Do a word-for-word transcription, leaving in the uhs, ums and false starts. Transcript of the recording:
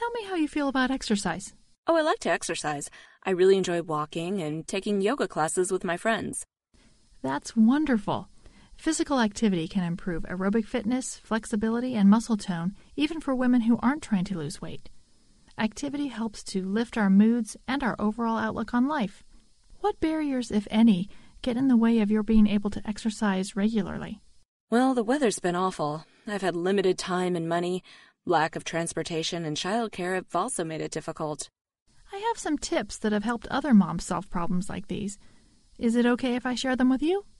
Tell me how you feel about exercise. Oh, I like to exercise. I really enjoy walking and taking yoga classes with my friends. That's wonderful. Physical activity can improve aerobic fitness, flexibility, and muscle tone, even for women who aren't trying to lose weight. Activity helps to lift our moods and our overall outlook on life. What barriers, if any, get in the way of your being able to exercise regularly? Well, the weather's been awful. I've had limited time and money. Lack of transportation and childcare have also made it difficult. I have some tips that have helped other moms solve problems like these. Is it okay if I share them with you?